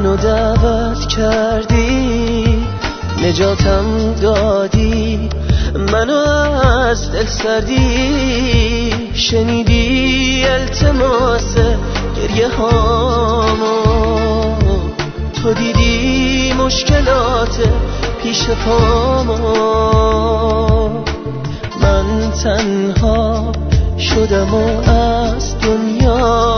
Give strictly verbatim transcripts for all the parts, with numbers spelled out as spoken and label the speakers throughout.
Speaker 1: منو دعوت کردی، نجاتم دادی، منو از دل سردی، شنیدی التماس گریه هامو، تو دیدی مشکلات پیش پامو. من تنها شدم و از دنیا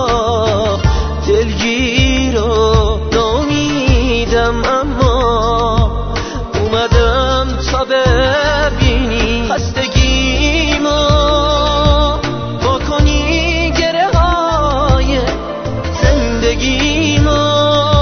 Speaker 1: دلگیر و ناامیدم، اما اومدم تا ببینی خستگیمو، با کنی گره های زندگیمو.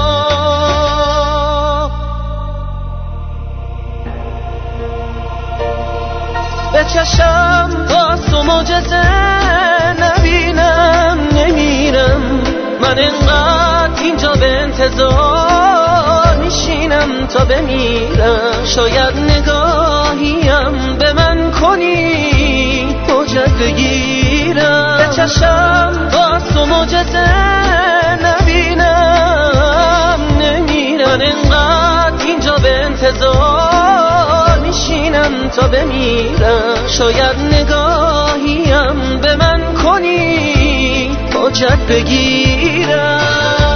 Speaker 1: به چشم با تو معجزه نبینم، نمیرم من انقدر اینجا به انتظار میشینم تا بمیرم. شاید نگاهیم به من کنی حجت بگیرم. به چشم با تو معجزه نبینم، نمیرم من انقدر اینجا به انتظار میشینم تا بمیرم. شاید نگاهیم به من کنی حجت بگیرم.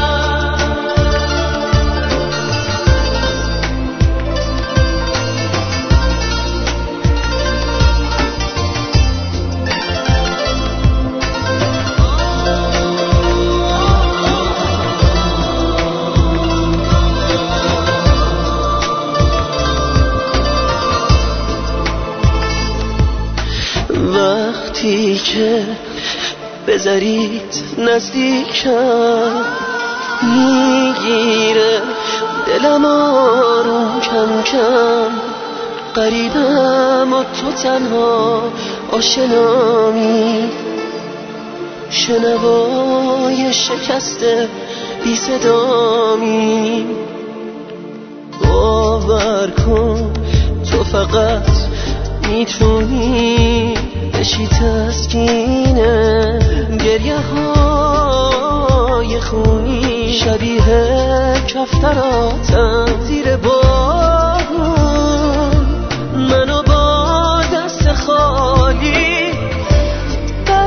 Speaker 1: وقتی که بذارید نزدیکم، میگیره دلم آروم کم کم. قریبم و تو تنها آشنامی، شنوای شکسته بی صدامی. باور کن تو فقط میتونی بشی تسکینه گریه های خونی، شبیه کفتراتم زیر بارون. منو با دست خالی بر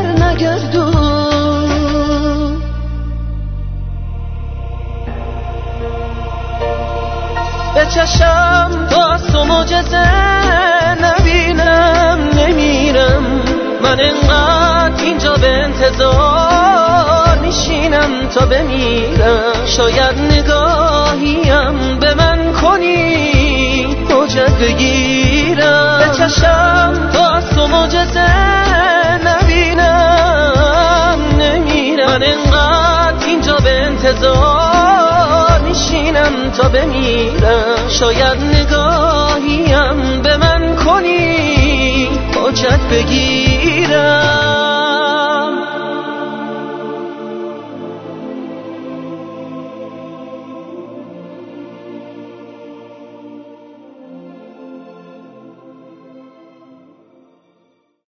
Speaker 1: نگردون. به چشم با تو معجزه نبینم، نمیرم من انقدر اینجا به انتظار میشینم تا بمیرم. شاید نگاهیم به من کنی حجت بگیرم. به چشم با تو معجزه نبینم، نمیرم من انقدر اینجا به انتظار میشینم تا بمیرم. شاید نگاهیم به من کنی حجت بگیرم.